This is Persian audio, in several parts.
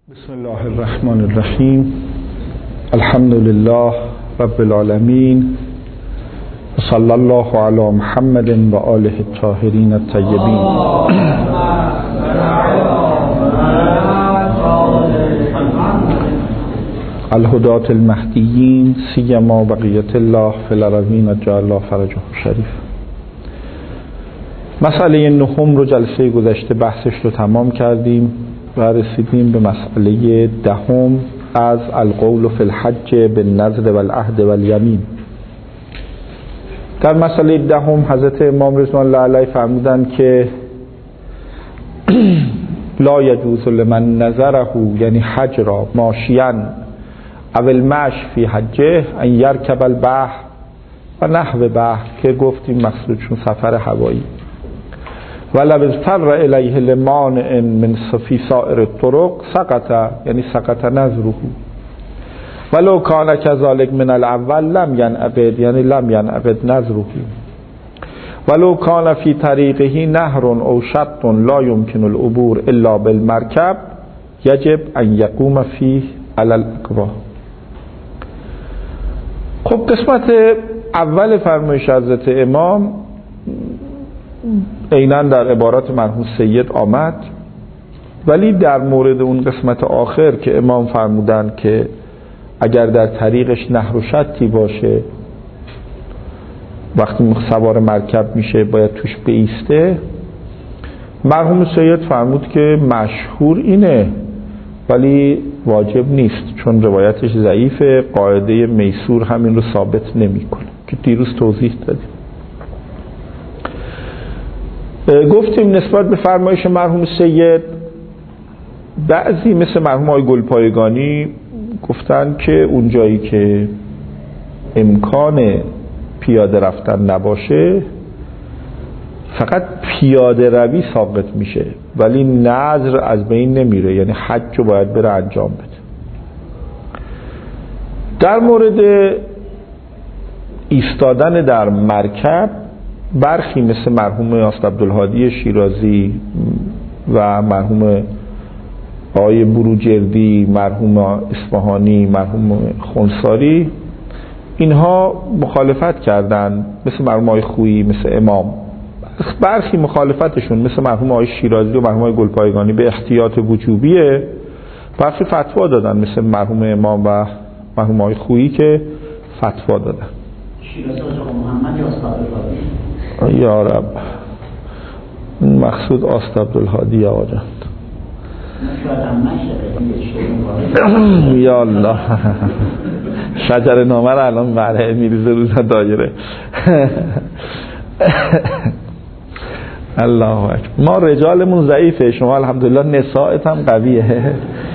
بسم الله الرحمن الرحیم. الحمد لله رب العالمین و صلی الله علی محمد و آله الطاهرین الطیبین. الهداة المهدیین سیما بقیة الله فی الارضین اجعل الله فرجهم شریف. مسئله نهم رو جلسه گذشته بحثش رو تمام کردیم و رسیدیم به مسئله دهم از القول فی الحج بالنذر والعهد والیمین. در مسئله دهم حضرت امام رضوان الله علیه فرمودند که لا یجوز لمن نذره، یعنی حج را ماشیاً او المشی فی حجه، ان یرکب البحر و نحو بحر، که گفتیم مقصودشون سفر هوایی. ولو اضطر الیه لمانع من فی سائر الطرق سقط، یعنی سقط نذره. ولو کان کذلک من الاول لم ینعقد، یعنی لم ینعقد نذره. ولو کان فی طریقه نهر او شط لا یمکن العبور الا بالمرکب یجب ان یقوم فیه علی الاکواه. خب قسمت اول فرمایش حضرت امام عیناً در عبارات مرحوم سید آمد، ولی در مورد اون قسمت آخر که امام فرمودن که اگر در طریقش نهر و شطی باشه، وقتی سوار مرکب میشه باید توش بایسته، مرحوم سید فرمود که مشهور اینه ولی واجب نیست، چون روایتش ضعیفه، قاعده میسور همین رو ثابت نمیکنه که دیروز توضیح دادیم. گفتیم نسبت به فرمایش مرحوم سید بعضی مثل مرحوم آقای گلپایگانی گفتن که اون جایی که امکان پیاده رفتن نباشه فقط پیاده روی ساقط میشه ولی نذر از بین نمیره، یعنی حج رو باید بره انجام بده. در مورد ایستادن در مرکب برخی مثل مرحوم آست عبدالهادی شیرازی و مرحوم آقای بروجردی، مرحوم اصفهانی، مرحوم خنساری، اینها مخالفت کردند، مثل مرحوم آقای خویی، مثل امام. برخی مخالفتشون مثل مرحوم آقای شیرازی و مرحوم آقای گلپایگانی به احتیاط وجوبیه، برخی فتوا دادن مثل مرحوم امام و مرحوم آقای خویی که فتوا دادن. شیرازی آقا محمد یا آست عبدالهادی؟ یا رب، مقصود آست عبدالهادی آقا جان. یا الله، شجر نامه رو الان برای میریزه روز دایره. الله اکبر. ما رجالمون ضعیفه، شما الحمدلله نسائت هم قویه.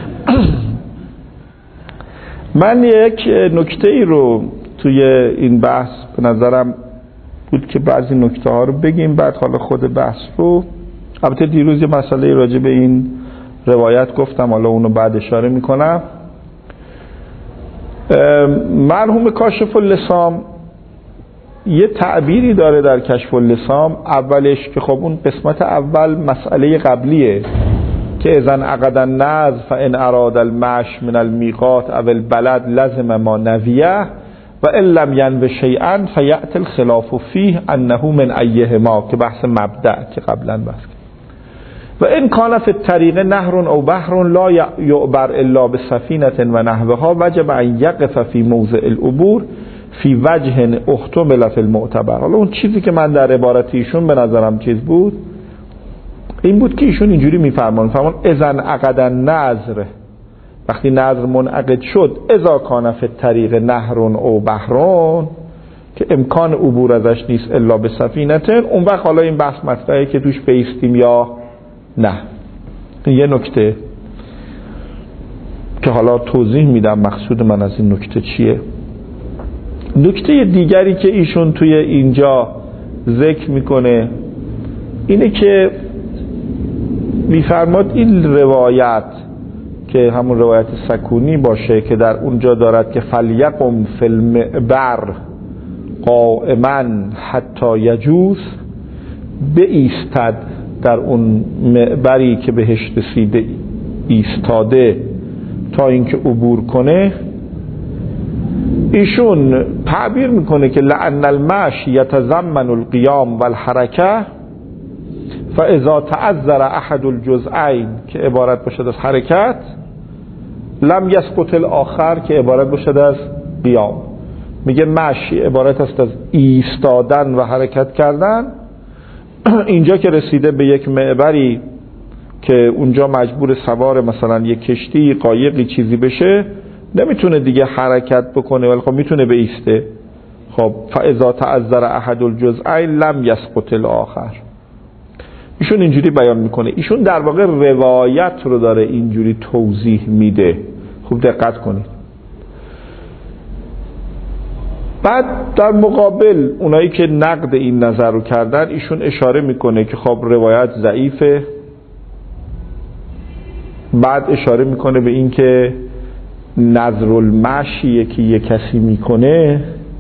من یک نکته ای رو توی این بحث به نظرم بود که بعضی نکته ها رو بگیم، بعد حالا خود بحث رو. البته دیروز یه مسئله راجع به این روایت گفتم، حالا اونو بعد اشاره میکنم. مرحوم کاشف اللسام یه تعبیری داره در کشف اللسام، اولش که خب اون قسمت اول مسئله قبلیه که اذن عقد النذر فان اراد المشی من المیقات او البلد لزم ما نویه و ان لم ینو شیئا فیأتی الخلاف فیه انه من ایهما، که بحث مبدأ که قبلا بحث کرد. و ان کان فی الطریق نهر او بحر لا یعبر الا بسفینه و نحوها وجب ان یقف فی موضع العبور فی وجه احتمل فی المعتبر. حالا اون چیزی که من در عبارت ایشون به نظرم چیز بود این بود که ایشون اینجوری میفرمان اذن عقد النذر، وقتی نذر منعقد شد، اذا کان فی الطریق نهر او بحرون، که امکان عبور ازش نیست الا به سفینه، اون وقت حالا این بحث مطرحه که توش بیستیم یا نه. یه نکته که حالا توضیح میدم مقصود من از این نکته چیه. نکته دیگری که ایشون توی اینجا ذکر میکنه اینه که میفرماد این روایت که همون روایت سکونی باشه که در اونجا دارد که فلیقم فی المعبر قائما حتی یجوز، بایستد در اون معبری که بهش رسیده ایستاده تا اینکه عبور کنه، ایشون تعبیر میکنه که لأن المشی یتضمن القیام والحرکه فاذا تعذر احد الجزئین که عبارت باشد از حرکت، لم یسقط الاخر که عبارت باشد از قیام. میگه مشی عبارت است از ایستادن و حرکت کردن. اینجا که رسیده به یک معبری که اونجا مجبور سوار مثلا یک کشتی قایقی چیزی بشه، نمیتونه دیگه حرکت بکنه ولی خب میتونه بایسته. خب فاذا تعذر احد الجزئین لم یسقط الاخر. ایشون اینجوری بیان میکنه. ایشون در واقع روایت رو داره اینجوری توضیح میده. خوب دقت کنید. بعد در مقابل اونایی که نقد این نظر رو کردن، ایشون اشاره میکنه که خب روایت ضعیفه. بعد اشاره میکنه به این که نظر المشی که یک کسی میکنه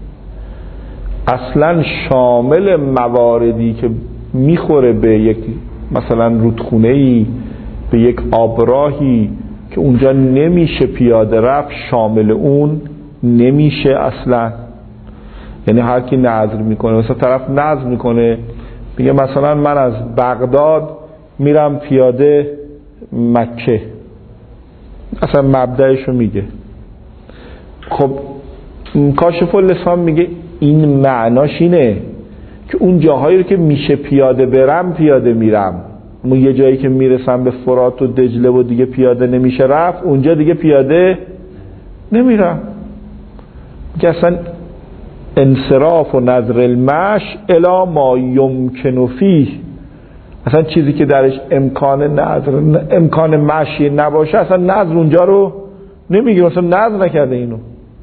اصلا شامل مواردی که میخوره به یک مثلا رودخونه‌ای، به یک آبراهی که اونجا نمیشه پیاده رفت، شامل اون نمیشه اصلا. یعنی هر کی نظر میکنه، مثلا طرف نظر میکنه میگه مثلا من از بغداد میرم پیاده مکه، اصلا مبدأشو میگه. خب کاشف اللسان میگه این معناش اینه که اون جاهایی رو که میشه پیاده برم پیاده میرم. اون یه جایی که میرسم به فرات و دجله و دیگه پیاده نمیشه رفت، اونجا دیگه پیاده نمیرم. که اصلا انصراف و نظر المش الی ما یمکن فیه، اصلا چیزی که درش امکان مشی نباشه اصلا نظر اونجا رو نمیگیره، اصلا نظر نکرده اینو.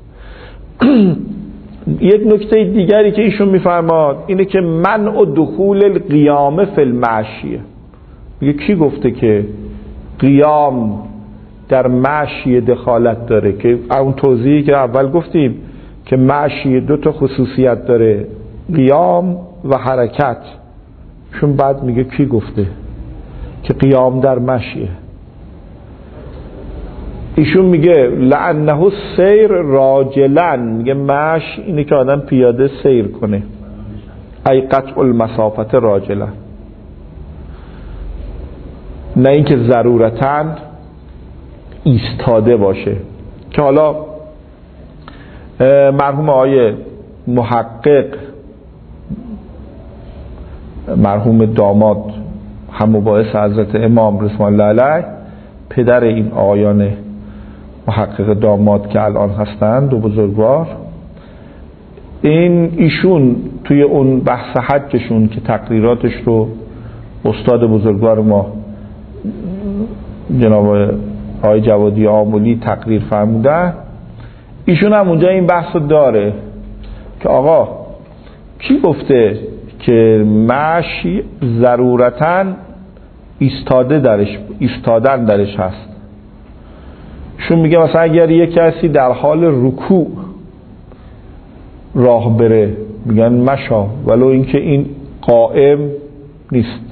یک نکته دیگری که ایشون میفرماد اینه که منع دخول القیام فی المشی. میگه کی گفته که قیام در مشی دخالت داره؟ که اون توضیحی که اول گفتیم که مشی دو تا خصوصیت داره، قیام و حرکت. چون بعد میگه کی گفته که قیام در مشیه؟ ایشون میگه لعنه سیر راجلن، میگه مش اینه که آدم پیاده سیر کنه، ای قطع المسافت راجلن، نه اینکه ضرورتاً ایستاده باشه. که حالا مرحوم آقای محقق، مرحوم داماد هم مباحث حضرت امام رضوان الله علیه، پدر این آقایان محقق داماد که الان هستند، دو بزرگوار، ایشون توی اون بحث حجشون که تقریراتش رو استاد بزرگوار ما جناب آقای جوادی آملی تقریر فرمودن، ایشون هم اونجا این بحث رو داره که آقا کی گفته که مشی ضرورتاً ایستادن درش هست؟ شون میگه مثلا اگر یک کسی در حال رکوع راه بره میگن مشا، ولو اینکه این قائم نیست.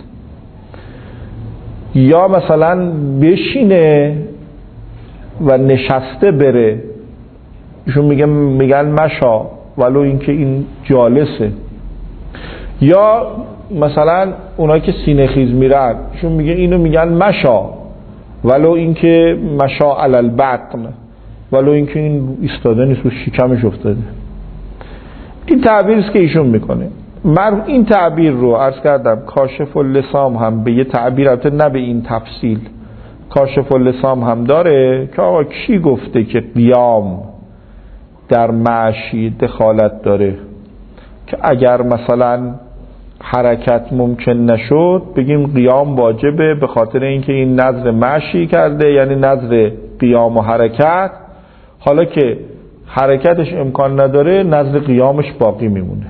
یا مثلا بشینه و نشسته بره، ایشون میگن مشا، ولو اینکه این جالسه. یا مثلا اونایی که سینه خیز میرن، ایشون میگه اینو میگن مشا، ولو اینکه مشا علی البطن، ولو اینکه این ایستاده نیست و شکمش افتاده. این تعبیری است که ایشون میکنه. من این تعبیر رو عرض کردم کاشف اللسام هم به یه تعبیر، البته نه به این تفصیل، کاشف اللسام هم داره که آقا کی گفته که قیام در مشی دخالت داره، که اگر مثلا حرکت ممکن نشد بگیم قیام واجبه به خاطر اینکه این نظر مشی کرده، یعنی نظر قیام و حرکت. حالا که حرکتش امکان نداره نظر قیامش باقی میمونه.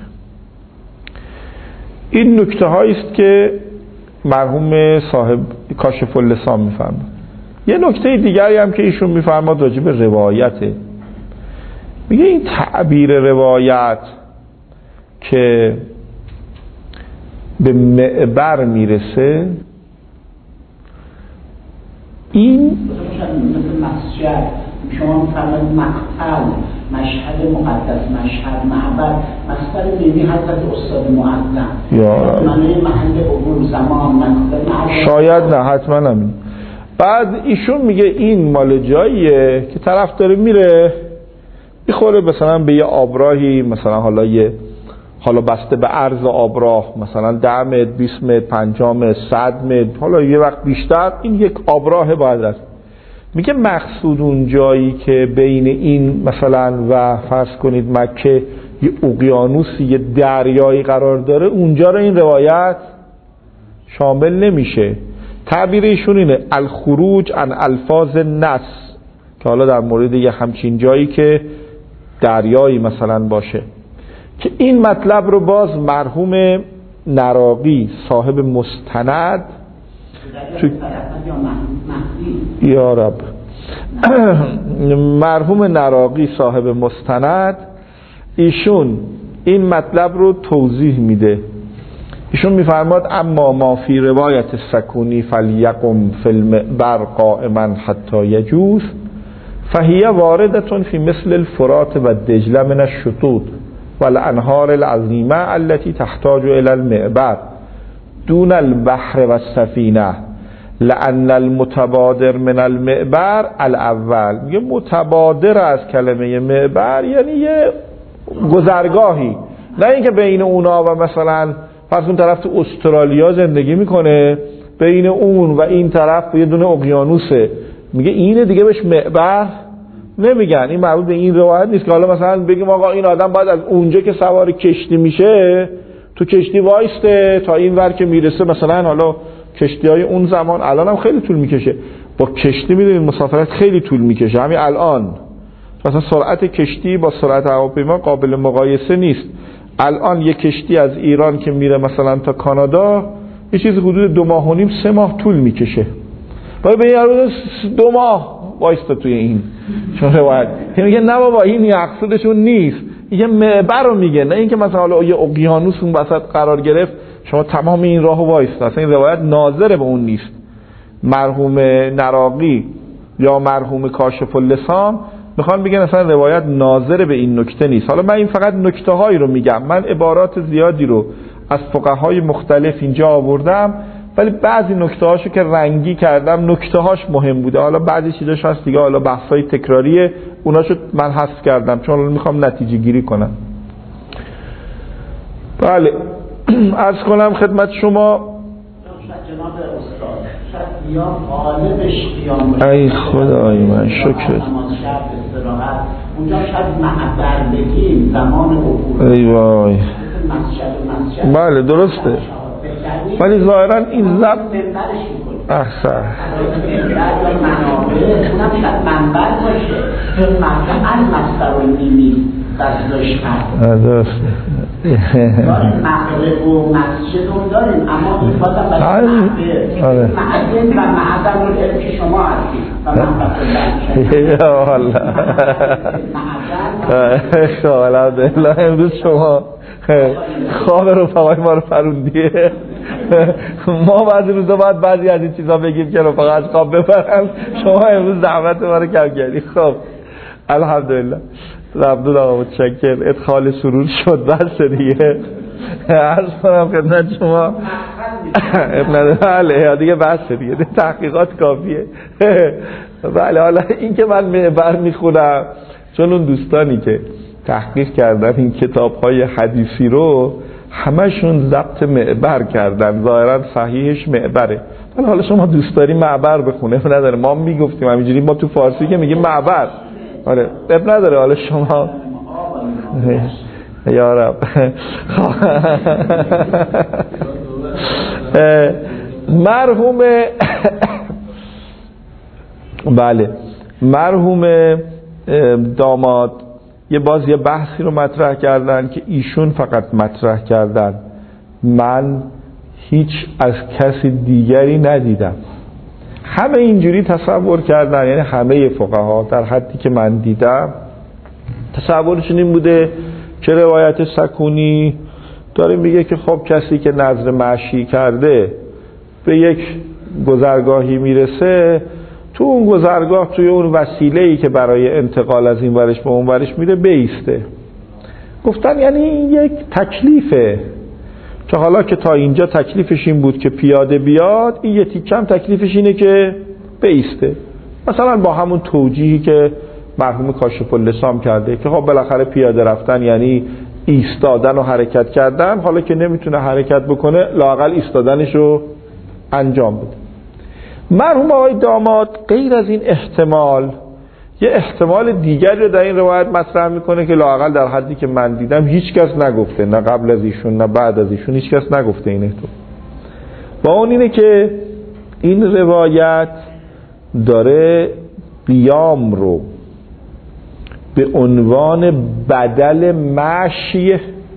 این نکته هایی است که مرحوم صاحب کاشف اللسان میفرماد. یه نکته دیگری هم که ایشون میفرماد راجع به روایته. میگه این تعبیر روایت که به معبر میرسه، این مثل مسجد شما فرمایید مقتل، مشهد مقدس، مشهد معبد، مصدر مینی حضرت استاد معظم معنی محل عبور زمان مکان. شاید نه، حتما همین. بعد ایشون میگه این مال جاییه که طرف داره میره میخوره مثلا به یه آبراهی، مثلا حالا بسته به عرض آبراه، مثلا 10 متر، 20 متر، 50 متر، 100 متر، حالا یه وقت بیشتر، این یک آبراه باید است. میگه مقصود اون جایی که بین این مثلا و فرض کنید مکه یه اقیانوسی، یه دریایی قرار داره، اونجا رو این روایت شامل نمیشه. تعبیر ایشون اینه الخروج عن الفاظ نص، که حالا در مورد یه همچین جایی که دریایی مثلا باشه، که این مطلب رو باز مرحوم نراقی صاحب مستند یا رب مرحوم نراقی صاحب مستند ایشون این مطلب رو توضیح میده. ایشون میفرماد اما ما فی روایت سکونی فلیقم فی المعبر قائما حتی یجوز فهی واردتون فی مثل الفرات و دجله من الشطوط والانهار العظیمه التي تحتاج الى المعبر دون البحر و السفینه لأن المتبادر من المعبر الاول. میگه متبادر از کلمه معبر یعنی یه گذرگاهی، نه اینکه بین اونا و مثلا فرض کن طرف تو استرالیا زندگی میکنه، بین اون و این طرف یه دونه اقیانوسه، میگه اینه دیگه بهش معبر نمیگن. این مربوط به این روایت نیست که حالا مثلا بگیم آقا این آدم باید از اونجا که سوار کشتی میشه تو کشتی وایسته تا این ور که میرسه. مثلا حالا کشتی های اون زمان الان هم خیلی طول میکشه، با کشتی میدونید مسافرت خیلی طول میکشه. همین الان مثلا سرعت کشتی با سرعت هواپیما قابل مقایسه نیست. الان یک کشتی از ایران که میره مثلا تا کانادا یه چیز حدود 2 ماه و نیم 3 ماه طول میکشه. باید به این 2 ماه وایسته توی این چون روایت میگه نه بابا این مقصودشون نیست، یه معبر رو میگه، نه اینکه مثلا حالا یه اقیانوس اون وسط قرار گرفت شما تمام این راهو وایسته. اصلا این روایت ناظر به اون نیست. مرحوم نراقی یا مرحوم کاشف اللسان میخوان بگن اصلا روایت ناظر به این نکته نیست. حالا من این فقط نکته هایی رو میگم، من عبارات زیادی رو از فقهای مختلف اینجا آوردم، ولی بعضی نکته هاشو که رنگی کردم نکته هاش مهم بوده. حالا بعضی چیزاش هست دیگه حالا بحثای تکراریه، اوناشو من حذف کردم چون میخوام نتیجه گیری کنم. بله عرض کنم خدمت شما جناب استاد شاید یا غالبش قیام باشه. ای خدای من شکرت. اونجا شاید معبر بگیم زمان عبور. ای وای. مسجد. بله درسته. ولی ظاهرا این ضبط احسن. اونم شاید منبر باشه. چون مصدر المیمی دستش هست. درسته. مغرب و مسجد هم داریم، اما این بازم باید معدن و معدن رو داریم که شما هستید و من یا الله الحمدلله امروز شما خواب رفقای ما رو فروندیه. ما بعضی روزا باید بعضی از این چیزا بگیم که رفقا از خواب ببرن، شما امروز زحمت ما رو کم کردی. خب الحمدلله ممنون آقا، متشکر. ادخال سرور شد بس دیگه. عرض کنم خدمت شما بله دیگه بس دیگه تحقیقات کافیه. بله حالا این که من معبر میخونم چون اون دوستانی که تحقیق کردن این کتاب‌های حدیثی رو همشون ضبط معبر کردن، ظاهرا صحیحش معبره. ولی حالا شما دوست داری معبر بخونه نداره، ما میگفتیم همینجوری، ما تو فارسی که میگیم معبر آره اب نداره. حالا شما یا رب مرحوم بله مرحوم داماد یه بحثی رو مطرح کردن که ایشون فقط مطرح کردن، من هیچ از کسی دیگری ندیدم. همه اینجوری تصور کردن، یعنی همه فقها در حدی که من دیدم تصورشون این بوده که روایت سکونی داره میگه که خب کسی که نذر معشی کرده به یک گذرگاهی میرسه، تو اون گذرگاه، توی اون وسیله‌ای که برای انتقال از این ورش به اون ورش میره بیسته. گفتن یعنی این یک تکلیفه که حالا که تا اینجا تکلیفش این بود که پیاده بیاد، این یه تیکم تکلیفش اینه که بیسته. مثلا با همون توجیهی که مرحوم کاشف اللسام کرده که خب بالاخره پیاده رفتن یعنی ایستادن و حرکت کردن، حالا که نمیتونه حرکت بکنه لااقل ایستادنش رو انجام بده. مرحوم آقای داماد غیر از این احتمال یه احتمال دیگری رو در این روایت مطرح میکنه که لااقل در حدی که من دیدم هیچ کس نگفته، نه قبل از ایشون نه بعد از ایشون هیچ کس نگفته این احتمال. و اون اینه که این روایت داره قیام رو به عنوان بدل مشی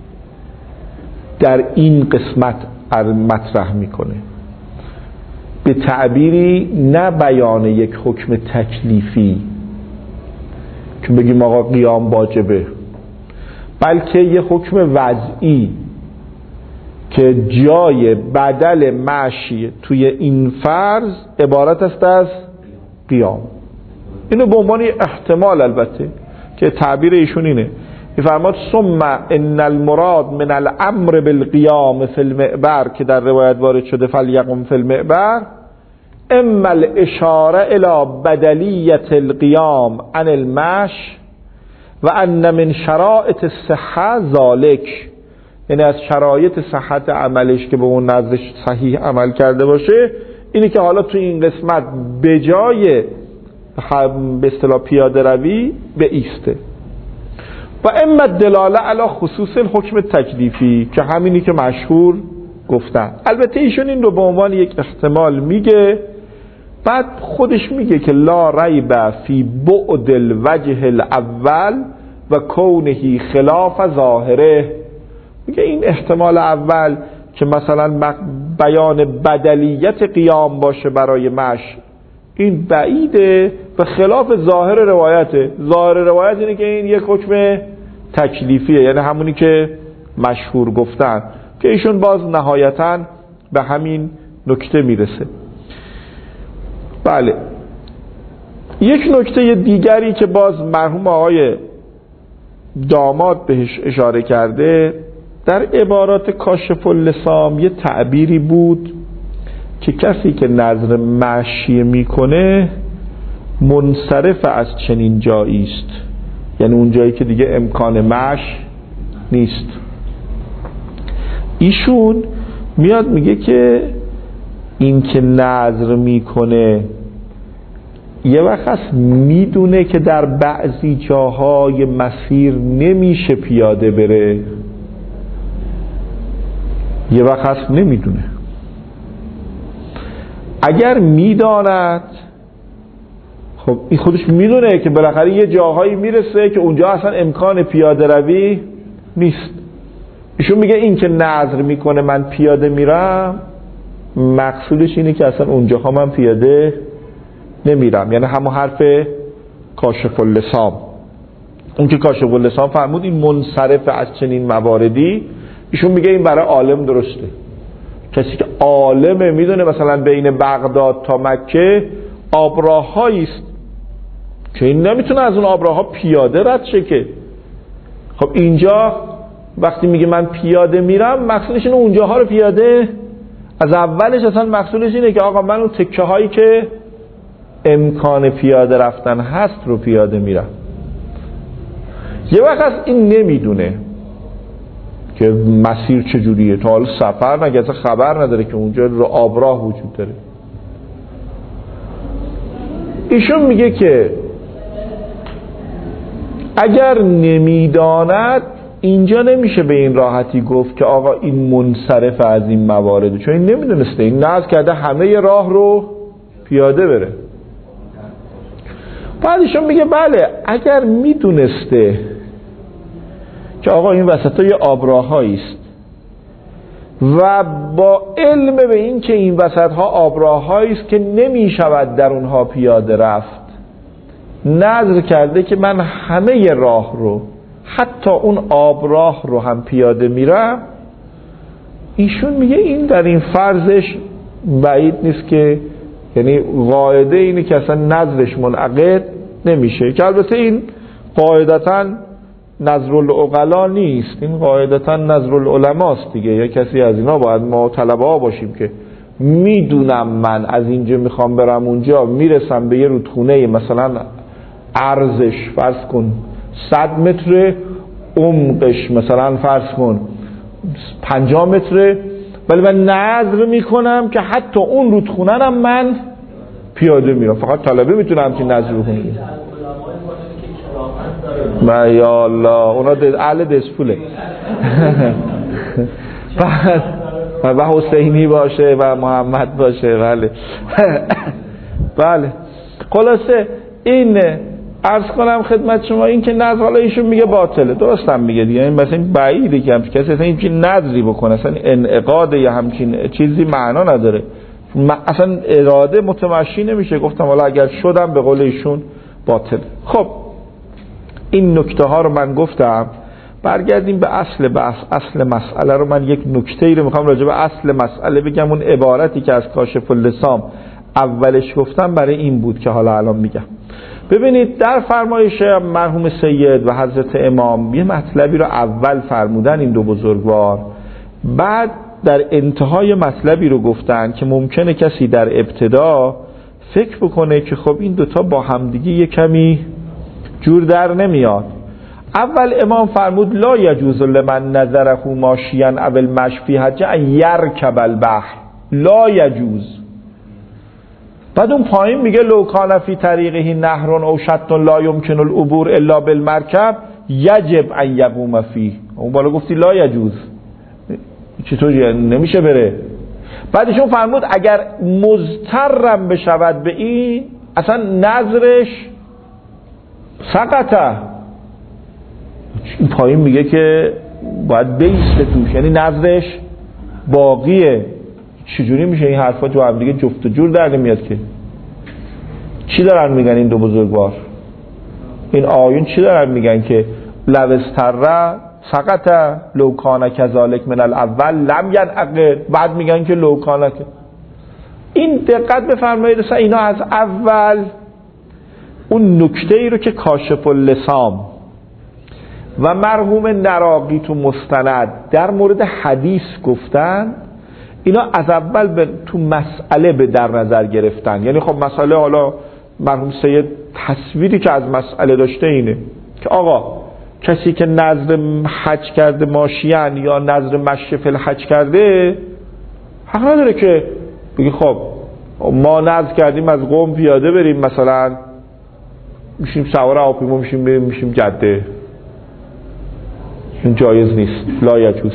در این قسمت مطرح میکنه، به تعبیری نه بیان یک حکم تکلیفی که بگیم آقا قیام واجبه، بلکه یه حکم وضعی که جای بدل مشی توی این فرض عبارت است از قیام. اینو به عنوان احتمال البته که تعبیر ایشون اینه، میفرماد ثم ان المراد من الامر بالقیام فی المعبر که در روایت وارد شده فلیقم فی المعبر اما الاشاره الى بدلیت القیام عن المش و ان من شرائط الصحه ذالک، یعنی از شرایط صحت عملش که به اون نظرش صحیح عمل کرده باشه اینی که حالا تو این قسمت به جای به اصطلاح پیاده روی به ایسته. و اما دلاله علی خصوص الحکم تکلیفی که همینی که مشهور گفتن. البته ایشون این رو به عنوان یک احتمال میگه، بعد خودش میگه که لا ریب فی بعد الوجه الاول و کونه خلاف ظاهره. میگه این احتمال اول که مثلا بیان بدلیت قیام باشه برای مش، این بعیده و خلاف ظاهر روایته. ظاهر روایت اینه که این یک حکم تکلیفیه، یعنی همونی که مشهور گفتن، که ایشون باز نهایتاً به همین نکته میرسه. بله، یک نکته دیگری که باز مرحوم آقای داماد بهش اشاره کرده در عبارات کاشف اللسام یه تعبیری بود که کسی که نظر مشی میکنه منصرف از چنین جایی است، یعنی اون جایی که دیگه امکان مش نیست. ایشون میاد میگه که این که نظر میکنه یه وقت هست میدونه که در بعضی جاهای مسیر نمیشه پیاده بره، یه وقت هست نمیدونه. اگر میداند خب این خودش میدونه که بالاخره یه جاهایی میرسه که اونجا اصلا امکان پیاده روی نیست. ایشون میگه این که نظر میکنه من پیاده میرم، مقصودش اینه که اصلا اونجاها من پیاده نمیرم، یعنی همون حرف کاشف اللسام. اون که کاشف اللسام فرمود این منصرف از چنین مواردی، ایشون میگه این برای عالم درسته. کسی که عالمه میدونه مثلا بین بغداد تا مکه آبراهایی است که این نمیتونه از اون آبراها پیاده رد شه که. خب اینجا وقتی میگه من پیاده میرم، مقصودش اینه اونجاها رو پیاده، از اولش اصلا مقصودش اینه که آقا من اون تکه هایی که امکان پیاده رفتن هست رو پیاده میرم. یه وقت از این نمیدونه که مسیر چجوریه، تا حالا سفر نگه، خبر نداره که اونجا رو آبراه وجود داره. ایشون میگه که اگر نمیداند اینجا نمیشه به این راحتی گفت که آقا این منصرف از این موارد، چون این نمیدونسته، این نظر کرده همه راه رو پیاده بره. بعد ایشون میگه بله اگر میدونسته که آقا این وسط ها یه آبراهایی است و با علم به این که این وسط ها آبراهایی است که نمیشود در اونها پیاده رفت، نظر کرده که من همه راه رو حتی اون آبراه رو هم پیاده میرم، ایشون میگه این در این فرضش بعید نیست که یعنی قاعده اینه که اصلا نظرش منعقد نمیشه، که البته این قاعدتاً نظر العقلا نیست، این قاعدتاً نظر العلماست دیگه. یا کسی از اینا باید ما طلبه ها باشیم که میدونم من از اینجا میخوام برم اونجا، میرسم به یه رودخونه مثلا عرضش فرض کن 100 متر، عمقش مثلا فرض کن 50 متر، ولی من نظر میکنم که حتی اون رودخونه هم من پیاده میرم. فقط طلبه میتونه همچین نظر بکنه. ما یا الله، اونا اهل دسپوله و حسینی باشه و محمد باشه. بله بله. خلاصه این عرض کنم خدمت شما، این که نظر، حالا ایشون میگه باطله، درست هم میگه دیگه، این مثلا بعیده که کسی اصلا همچین نظری بکنه، اصلا انعقاد یا همچین چیزی معنا نداره، اصلا اراده متمشی نمیشه. گفتم حالا اگر شدم به قول ایشون باطله. خب این نکته ها رو من گفتم، برگردیم به اصل بحث. اصل مسئله رو من یک نکته ای رو میخوام راجع به اصل مسئله بگم. اون عبارتی که از کاشف اللسام اولش گفتم برای این بود که حالا الان میگم. ببینید در فرمایش مرحوم سید و حضرت امام یه مطلبی رو اول فرمودن این دو بزرگوار، بعد در انتهای مطلبی رو گفتن که ممکنه کسی در ابتدا فکر بکنه که خب این دوتا با همدیگه یه کمی جور در نمیاد. اول امام فرمود لا یجوز لمن نظره ماشیا او المشی فی حج ان یرکب البحر، لا یجوز. بعد اون پایین میگه لو کان فی طریقه نهر او شط لا یمکن العبور الا بالمرکب یجب ان یقوم فیه. اون بالا گفتی لا یجوز، چطوری نمیشه بره؟ بعدشون فرمود اگر مضطرم بشود به این، اصلا نظرش سقطه. این پایین میگه که باید بیسته توش، یعنی نظرش باقیه. چجوری میشه این حرفا تو هم دیگه جفت و جور در نمیاد که؟ چی دارن میگن این دو بزرگوار؟ این آیون چی دارن میگن که لو استر سقط لو کان کذالک من الاول لم ینعقد، بعد میگن که لو کان. این دقت بفرمایید، اینا از اول اون نکته ای رو که کاشف اللسام و مرحوم نراقی تو مستند در مورد حدیث گفتن، اینا از اول تو مسئله به در نظر گرفتن. یعنی خب مسئله، حالا مرحوم سید تصویری که از مسئله داشته اینه که آقا کسی که نظر حج کرده ماشیان یا نظر مشی فی الحج کرده، حق نداره که بگی خب ما نظر کردیم از قم پیاده بریم، مثلا میشیم سوار هواپیما میشیم بریم میشیم جده. این جایز نیست، لا یجوز.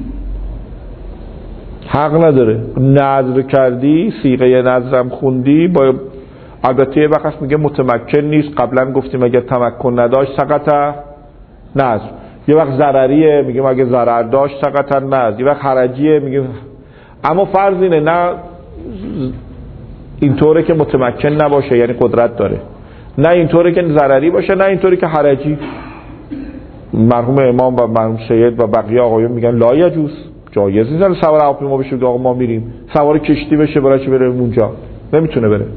حق نداره. نظر کردی، صیغه نظرم خوندی، با البته یه وقت میگه متمکن نیست، قبلا گفتیم اگه تمکن نداشت سقط نظر. یه وقت ضرریه، میگیم اگه ضرر داشت سقط نظر. یه وقت حرجیه، میگیم اما فرض اینه نه اینطوره که متمکن نباشه یعنی قدرت داره، نه اینطوره که ضرری باشه، نه اینطوره که حرجی. مرحوم امام و مرحوم سید و بقیه آقایون میگن لا یجوز، جایز نیست سوار هواپیما بشه آقا ما میریم، سوار کشتی بشه برای چی بره اونجا؟ نمیتونه بره.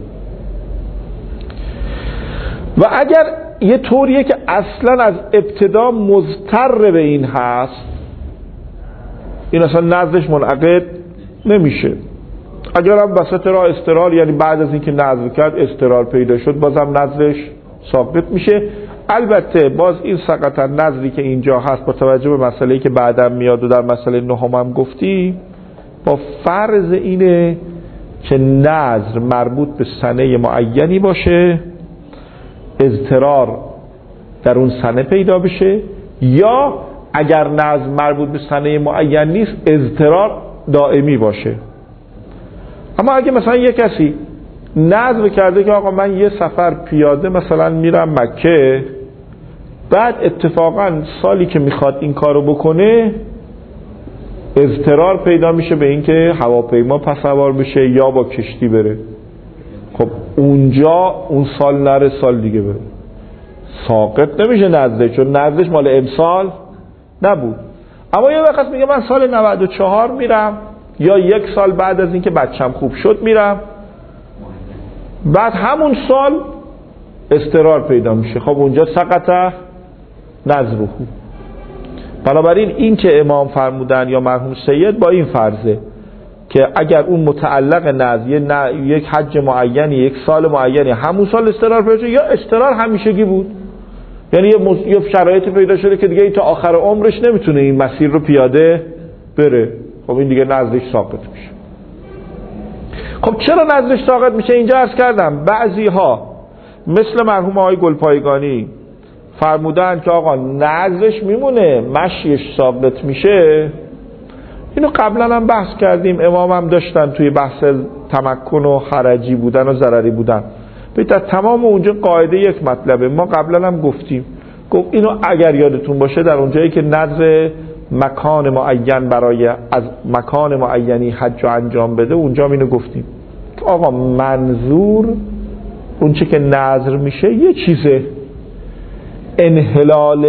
و اگر یه طوریه که اصلا از ابتدا مضطر به این هست، این اصلا نظرش منعقد نمیشه. اگر هم وسط راه استقرار، یعنی بعد از اینکه نظر کرد استقرار پیدا شد، بازم نظرش ثابت میشه. البته باز این سقط نظری که اینجا هست با توجه به مسئله‌ای که بعدم میاد و در مسئله نهم هم گفتی، با فرض اینه که نظر مربوط به سنه معینی باشه، اضطرار در اون سنه پیدا بشه، یا اگر نظر مربوط به سنه معین نیست اضطرار دائمی باشه. اما اگه مثلا یه کسی نظر کرده که آقا من یه سفر پیاده مثلا میرم مکه، بعد اتفاقا سالی که میخواد این کارو بکنه اضطرار پیدا میشه به این که هواپیما پس سوار بشه یا با کشتی بره، خب اونجا اون سال نره سال دیگه بره، ساقط نمیشه نظره، چون نظرش مال امسال نبود. اما یه وقت میگه من سال 94 میرم یا یک سال بعد از اینکه بچم خوب شد میرم، بعد همون سال اضطرار پیدا میشه، خب اونجا سقط نذره. بنابراین این که امام فرمودن یا مرحوم سید با این فرضه که اگر اون متعلق نذر یک حج معینی یک سال معینی همون سال اضطرار پیدا شده یا اضطرار همیشگی بود، یعنی یه شرایط پیدا شده که دیگه تا آخر عمرش نمیتونه این مسیر رو پیاده بره، خب این دیگه نذرش ساقط میشه. خب چرا نذرش ساقط میشه؟ اینجا عرض کردم بعضی ها مثل مرحوم آقای گلپایگانی فرمودن که آقا نذرش میمونه مشیش ثابت میشه. اینو قبلا هم بحث کردیم، امام هم داشتن توی بحث تمکن و حرجی بودن و ضرری بودن. در تمام اونجا قاعده یک مطلبه، ما قبلا هم گفتیم، گفت اینو اگر یادتون باشه در اونجایی که نذر مکان معین برای از مکان معینی حج انجام بده اونجا اینو گفتیم که آقا منظور اون چه که نذر میشه یه چیزه، انحلال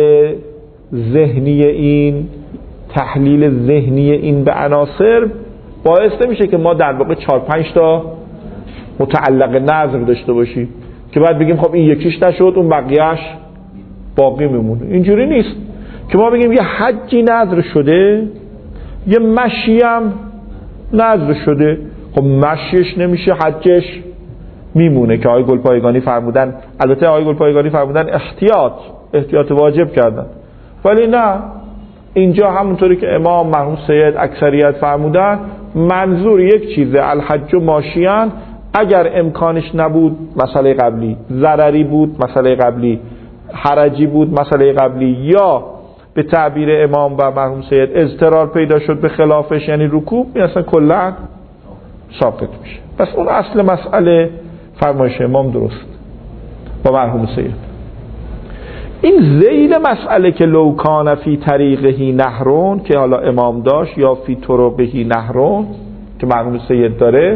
ذهنی این تحلیل ذهنی این به عناصر باعث نمیشه که ما در واقع 4-5 تا متعلق نذر داشته باشیم که بعد بگیم خب این یکیش نشد اون بقیهش باقی میمونه. اینجوری نیست که ما بگیم یه حجی نذر شده یه مشی هم نذر شده، خب مشیش نمیشه حجش میمونه که آقای گلپایگانی فرمودن. البته آقای گلپایگانی فرمودن احتیاط واجب کردن، ولی نه اینجا همونطوری که امام مرحوم سید اکثریت فرمودن منظور یک چیزه، الحج ماشیان، اگر امکانش نبود مسئله قبلی، ضرری بود مسئله قبلی، حرجی بود مسئله قبلی، یا به تعبیر امام و مرحوم سید اضطرار پیدا شد به خلافش یعنی رکوب، این اصلا کلا ثابت میشه. پس اون اصل مسئله فرمایش امام درست با مرحوم سید. این ذیل مسئله که لو کان فی طریقهی نهرون که حالا امام داشت یا فی طرقهی نهرون که مرحوم سید داره،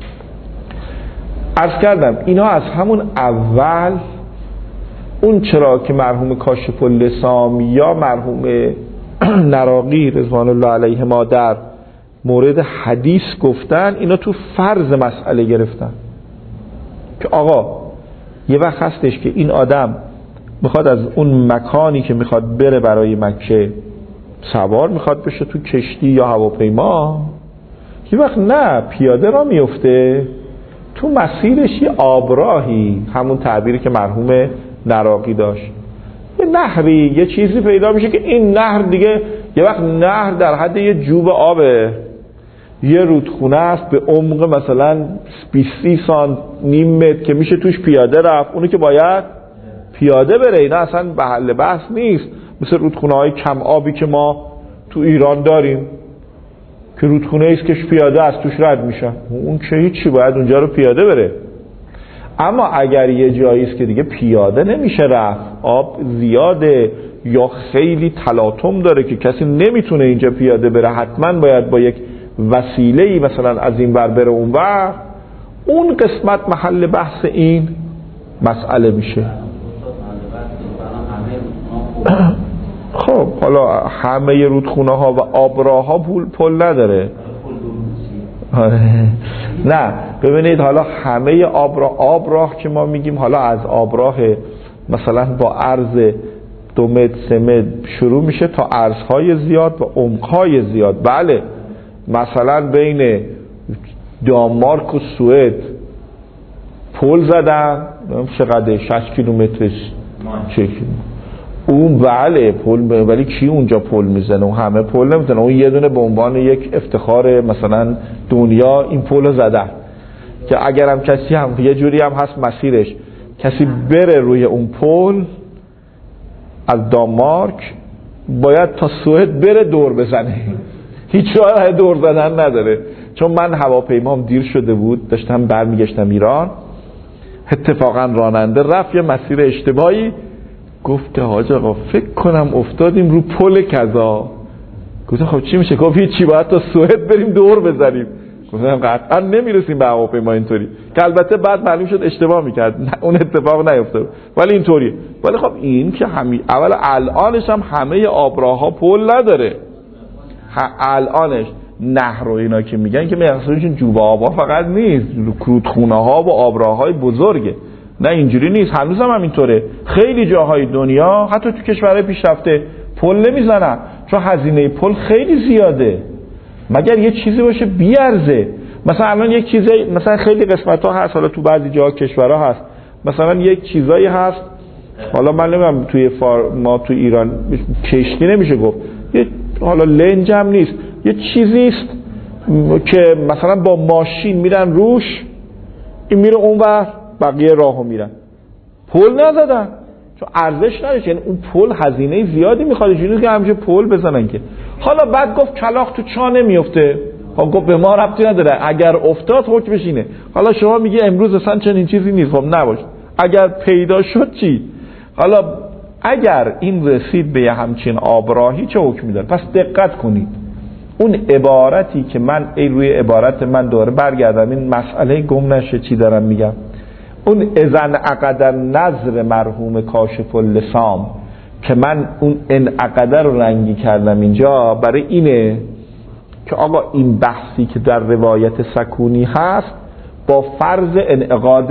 عرض کردم اینا از همون اول اون چرا که مرحوم کاشف اللسام یا مرحوم نراقی رضوان الله علیهما در مورد حدیث گفتن، اینا تو فرض مسئله گرفتن که آقا یه وقت هستش که این آدم میخواد از اون مکانی که میخواد بره برای مکه سوار میخواد بشه تو کشتی یا هواپیما، یه وقت نه پیاده را میفته تو مسیرش یه آبراهی، همون تعبیری که مرحوم نراقی داشت، یه نهری یه چیزی پیدا میشه که این نهر دیگه یه وقت نهر در حد یه جوب آبه، یه رودخونه است به عمق مثلا 20 سانت نیم متر که میشه توش پیاده رفت، اونو که باید پیاده بره، اینا اصلا محل بحث نیست. مثل رودخونه های کم آبی که ما تو ایران داریم که رودخونه ایست که پیاده از توش رد میشن، اون که هیچی باید اونجا رو پیاده بره. اما اگر یه جایی است که دیگه پیاده نمیشه رفت، آب زیاده یا خیلی تلاطم داره که کسی نمیتونه اینجا پیاده بره، حتما باید با یک وسیله‌ای مثلا از این ور بره اون ور، اون قسمت محل بحث این مسئله میشه. خب حالا همه رودخونه ها و آبراها پل نداره. نه ببینید حالا همه آبراه که ما میگیم حالا از آبراه مثلا با عرض 2 متر 3 متر شروع میشه تا عرضهای زیاد و عمقهای زیاد. بله مثلا بین دانمارک و سوئد پل زدن چقدر 6 کیلومترش چه اون بله پل، ولی کی اونجا پل میزنه؟ اون همه پل نمیزنه، اون یه دونه به عنوان یک افتخار مثلا دنیا این پل رو زدن که اگرم کسی هم یه جوری هم هست مسیرش کسی بره روی اون پل از دانمارک باید تا سوئد بره دور بزنه، هیچ راه دور زدن نداره. چون من هواپیمام دیر شده بود داشتم برمیگشتم ایران، اتفاقا راننده رفت یه مسیر اشتباهی، گفت که حاج آقا فکر کنم افتادیم رو پل کذا. گفتم خب چی میشه؟ گفت هیچی باید تا سوئد بریم دور بزنیم. گفتم قطعا نمیرسیم به هواپیما اینطوری، که البته بعد معلوم شد اشتباه میکرد، اون اتفاق نیفتاد ولی اینطوری. ولی خب این که اول الانش هم همه آبراها پل نداره، الانش نهر و اینا که میگن که مقصودشون جوب آبا فقط نیست، رودخونه ها و آبراهای بزرگه. نه اینجوری نیست، هنوز هم همینطوره. خیلی جاهای دنیا حتی تو کشورهای پیشرفته پل نمیزنن چون هزینه پل خیلی زیاده، مگر یه چیزی باشه بیارزه. مثلا الان یک چیزی، مثلا خیلی قسمت ها هست، حالا تو بعضی جاها کشورها هست، مثلا یک چیزایی هست، حالا من نمیدونم ما تو ایران کشتی نمیشه گفت، حالا لنج هم نیست، یه چیزیست که مثلا با ماشین میرن روش، این میره اونور، بقیه راهو میرن، پل نزدن چون ارزش نداره، یعنی اون پل هزینه زیادی میخواد، اینجوری که همیشه پل بزنن که. حالا بعد گفت کلاغ تو چا نمیفته، خب گفت به ما ربطی نداره، اگر افتاد حکمش اینه. حالا شما میگه امروز اصلا چنین چیزی نیست، خب نباشه، اگر پیدا شد چی؟ حالا اگر این رسید به همچین آبراهی چه حکمی داره؟ پس دقت کنید، اون عبارتی که من روی عبارت من دوره برگردم، این مسئله گم نشه چی دارم میگم، اون اذن عقد نظر مرحوم کاشف اللسام که من اون انعقده رو رنگی کردم اینجا برای اینه که آقا این بحثی که در روایت سکونی هست با فرض انعقاد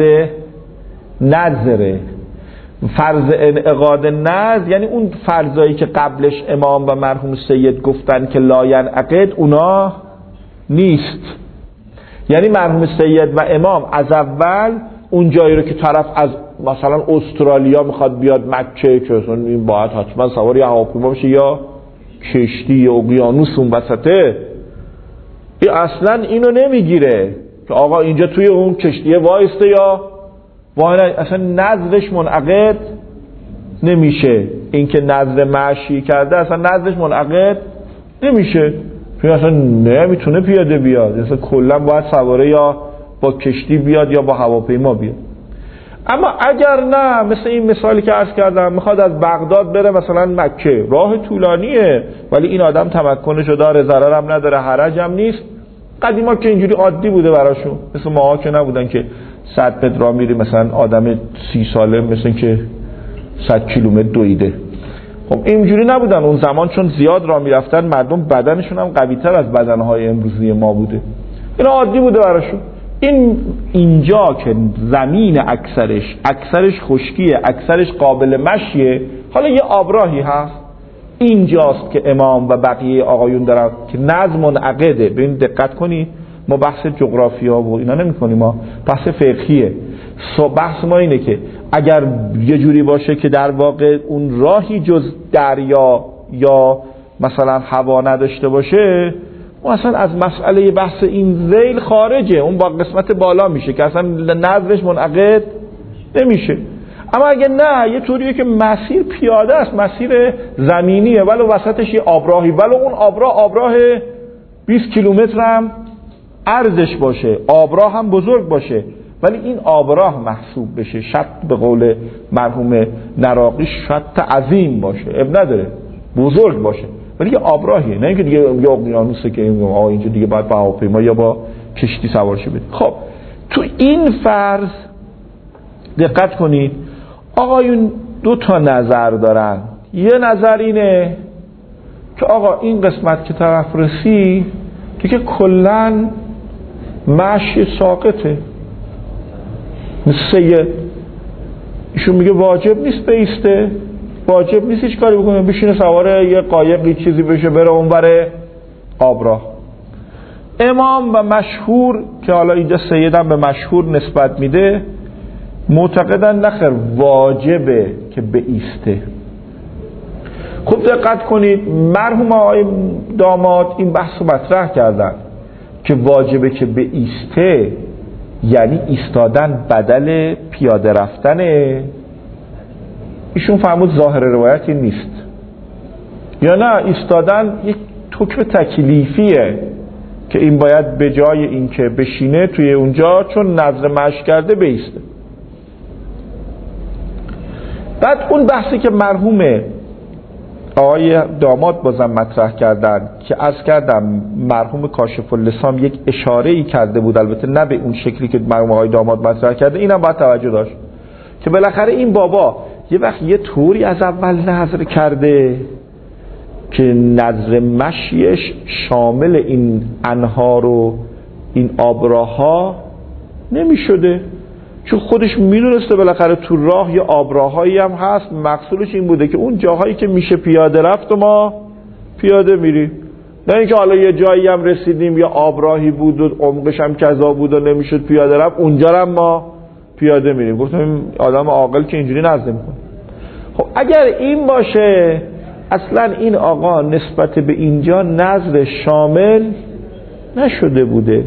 نظره. فرض انعقاد نظر یعنی اون فرضایی که قبلش امام و مرحوم سید گفتن که لا ینعقد، اونا نیست. یعنی مرحوم سید و امام از اول اون جایی رو که طرف از مثلا استرالیا میخواد بیاد مکه که این باید حتما سوار یا هواپیما بشه یا کشتی یا اقیانوس اون وسطه، این اصلا اینو نمیگیره که آقا اینجا توی اون کشتیه وایسته یا اصلا نظرش منعقد نمیشه. این که نظر معشی کرده اصلا نظرش منعقد نمیشه، چون اصلا نمیتونه پیاده بیاد، اصلا کلا باید سواره یا با کشتی بیاد یا با هواپیما بیاد. اما اگر نه، مثل این مثالی که عرض کردم، میخواد از بغداد بره مثلا مکه، راه طولانیه ولی این آدم تمکنشو داره، ضررم نداره، حرجم نیست. قدیما که اینجوری عادی بوده براشون، مثل ما که نبودن که 100 متر راه میری مثلا آدم 30 ساله مثلا که 100 کیلومتر دویده. خب اینجوری نبودن اون زمان، چون زیاد راه میرفتن، مردم بدنشون هم قوی‌تر از بدنهای امروزی ما بوده، اینا عادی بوده براشون. اینجا که زمین اکثرش خشکیه، اکثرش قابل مشیه، حالا یه آبراهی هست، اینجاست که امام و بقیه آقایون دارن که نظم منعقده. ببین دقت کنی، ما بحث جغرافیا و اینا نمی کنیم، ما بحث فقهیه. بحث ما اینه که اگر یه جوری باشه که در واقع اون راهی جز دریا یا مثلا هوا نداشته باشه، اون اصلا از مسئله بحث این ذیل خارجه، اون با قسمت بالا میشه که اصلا نظرش منعقد نمیشه. اما اگه نه، یه طوریه که مسیر پیاده است، مسیر زمینیه، ولو وسطش یه آبراهی، ولو اون آبراه 20 کیلومتر هم عرضش باشه، آبراه هم بزرگ باشه، ولی این آبراه محسوب بشه شط، به قول مرحوم نراقی شط عظیم باشه، اب نداره بزرگ باشه، ولی یه آبراهیه، نه اینکه دیگه یا اقیانوسه که اینجا دیگه باید با هواپیما یا با کشتی سوار شه. خب تو این فرض دقت کنید، آقایون 2 تا نظر دارن. یه نظر اینه که آقا این قسمت که طرف رسی دیگه کلن مشی ساقطه، مثل ایشون میگه واجب نیست بیسته، واجب نیست هیچ کاری بکنه، بشینه سواره یه قایقی چیزی بشه بره اون بره آبراه. امام و مشهور که حالا اینجا سیدم به مشهور نسبت میده، معتقدن نخیر واجبه که بایسته. خوب دقت کنید، مرحوم آقای داماد این بحث رو مطرح کردن که واجبه که بایسته یعنی ایستادن بدل پیاده رفتنه. ایشون فرمود ظاهر روایتی نیست، یا نه ایستادن یک حکم تکلیفیه که این باید به جای این که بشینه توی اونجا چون نظر مشی کرده بایسته. بعد اون بحثی که مرحوم آقای داماد بازم مطرح کردن که عرض کردم مرحوم کاشف اللسام یک اشاره‌ای کرده بود، البته نه به اون شکلی که مرحوم آقای داماد مطرح کرده، اینم باید توجه داشت که بالاخره این بابا یه وقت یه طوری از اول نظر کرده، که نظر مشیش شامل این انهار و این آبراها نمی شده، چون خودش میدونسته بالاخره تو راه یه آبراهایی هم هست. مقصودش این بوده که اون جاهایی که میشه پیاده رفت و ما پیاده میریم، نه اینکه حالا یه جایی هم رسیدیم یا آبراهی بود و عمقش هم کذا بود و نمیشد پیاده رفت، اونجا هم ما پیاده میریم. گفتم آدم عاقل که اینجوری نظر میکنه. خب اگر این باشه، اصلا این آقا نسبت به اینجا نظر شامل نشده بوده،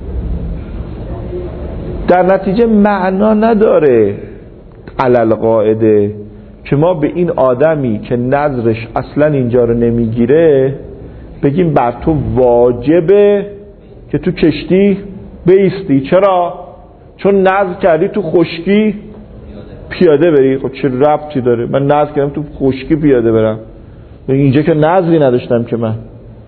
در نتیجه معنا نداره علل قاعده که ما به این آدمی که نظرش اصلا اینجا رو نمیگیره بگیم بر تو واجبه که تو کشتی بیستی. چرا؟ چون نظر کردی تو خشکی پیاده بری. خب چه ربطی داره؟ من نظر کردم تو خشکی پیاده برم، اینجا که نظری نداشتم که من.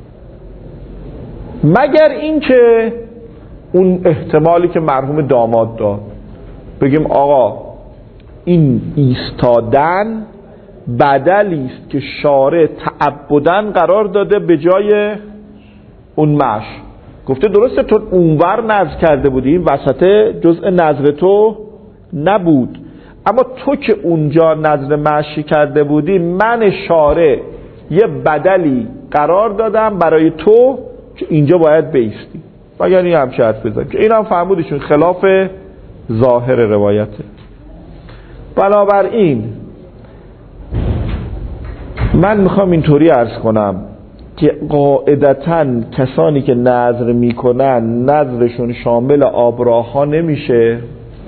مگر این که اون احتمالی که مرحوم داماد داد، بگیم آقا این ایستادن بدلی است که شارع تعبداً قرار داده به جای اون مش. گفته درسته تو اونور نظر کرده بودی، این وسط جزء نظر تو نبود، اما تو که اونجا نظر مشی کرده بودی، من شارع یه بدلی قرار دادم برای تو که اینجا باید بیستی. مگر این همچه حرف بزنیم که این هم فهمودیشون خلاف ظاهر روایته. بنابراین من میخوام اینطوری عرض کنم که قاعدتاً کسانی که نظر میکنن نظرشون شامل آبراها نمیشه،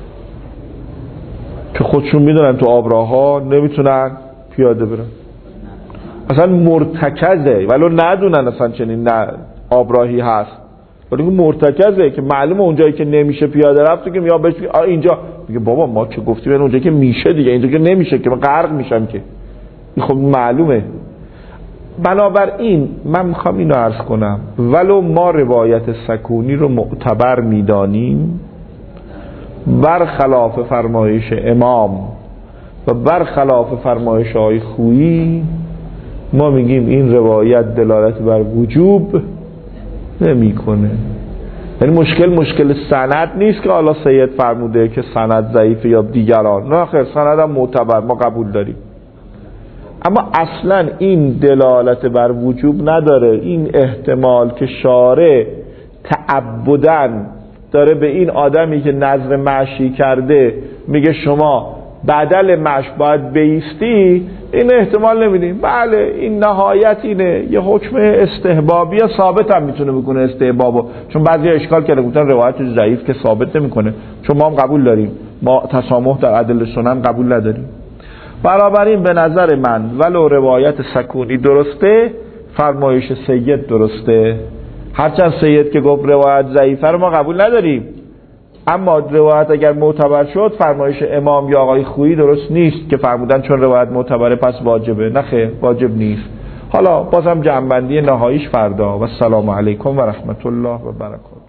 که خودشون میدونن تو آبراها نمیتونن پیاده برن، اصلا مرتکزه ولو ندونن اصلا چنین آبراهی هست، ولی مرتکزه که معلومه اونجایی که نمیشه پیاده رفت که میاد بهش اینجا میگه بابا ما که گفتیم اونجایی که میشه دیگه، اینجا که نمیشه که من غرق میشم که. خب معلومه. بنابراین من میخوام اینو عرض کنم ولو ما روایت سکونی رو معتبر میدانیم، برخلاف فرمایش امام و برخلاف فرمایش های خویی، ما میگیم این روایت دلالت بر وجوب نمیکنه. یعنی مشکل سند نیست که حالا سید فرموده که سند ضعیفه یا دیگران، نه خیر، سند هم معتبر ما قبول داریم، اما اصلا این دلالت بر وجوب نداره. این احتمال که شارع تعبداً داره به این آدمی که نظر معشی کرده میگه شما بدل مش باید بیستی، این احتمال نمیدیم. بله این نهایت اینه، یه حکم استحبابی ثابت هم میتونه بکنه استحبابو، چون بعضی اشکال کرده گفتن روایت ضعیف که ثابت نمیکنه، چون ما هم قبول داریم، ما تسامح در عدل سنن قبول نداریم. بنابراین به نظر من ولو روایت سکونی درسته، فرمایش سید درسته، هرچند سید که گفت روایت ضعیفه رو ما قبول نداریم، اما روایت اگر معتبر شد فرمایش امام یا آقای خویی درست نیست که فرمودن چون روایت معتبره پس واجبه. نه خیر، واجب نیست. حالا بازم جمع‌بندی نهاییش فردا. و السلام علیکم و رحمت الله و برکاته.